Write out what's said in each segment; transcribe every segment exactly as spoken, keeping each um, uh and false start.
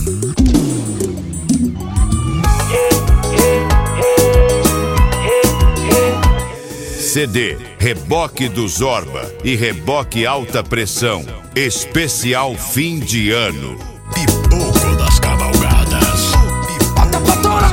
C D, reboque do Zorba e reboque alta pressão. Especial fim de ano. Pipoco das cavalgadas. Bota pra torar.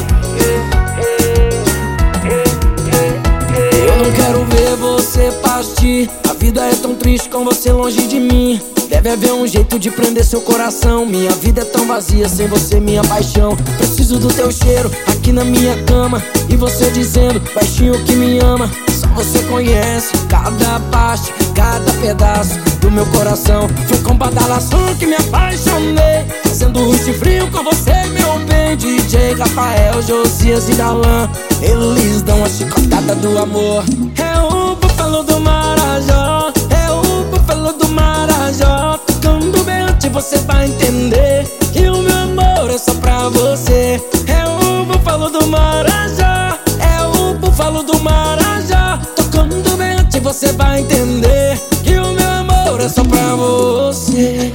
Eu não quero ver você partir. A vida é tão triste com você longe de mim. Deve haver um jeito de prender seu coração. Minha vida é tão vazia sem você, minha paixão. Preciso do teu cheiro aqui na minha cama. E você dizendo, baixinho, que me ama. Só você conhece cada parte, cada pedaço do meu coração. Foi com badalação que me apaixonei, fazendo rush frio com você, meu bem. D J Rafael, Josias e Darlan, eles dão a chicotada do amor. É o búfalo do Marajó, é o búfalo do Marajó. Tocando bem antes você vai entender que o meu amor é só pra você. É o búfalo do Marajó, é o búfalo do Marajó. Tocando bem antes você vai entender que o meu amor é só pra você.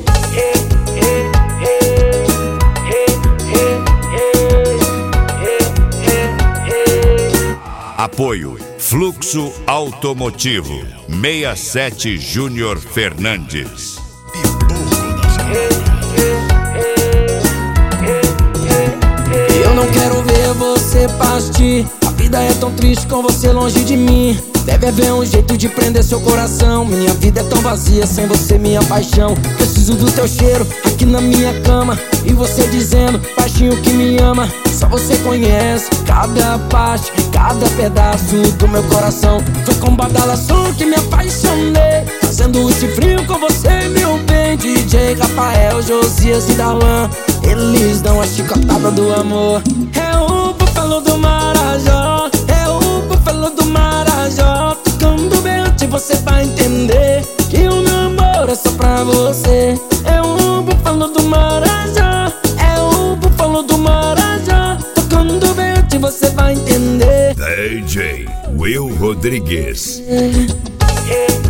Apoio Fluxo Automotivo sessenta e sete Júnior Fernandes. Eu não quero ver você partir. A vida é tão triste com você longe de mim. Deve haver um jeito de prender seu coração. Minha vida é tão vazia sem você, minha paixão. Preciso do teu cheiro aqui na minha cama. E você dizendo, baixinho, que me ama. Só você conhece cada parte, cada pedaço do meu coração. Foi com badalação que me apaixonei, fazendo rush frio com você, meu bem. D J Rafael, Josias e Darlan, eles dão a chicotada do amor. É o búfalo do Marajó, é o búfalo do Marajó. Tocando bem antes você vai entender que o meu amor é só pra você. É o búfalo do Marajó, é o búfalo do Marajó. Tocando bem antes você vai entender. D J Will Rodrigues. É, é.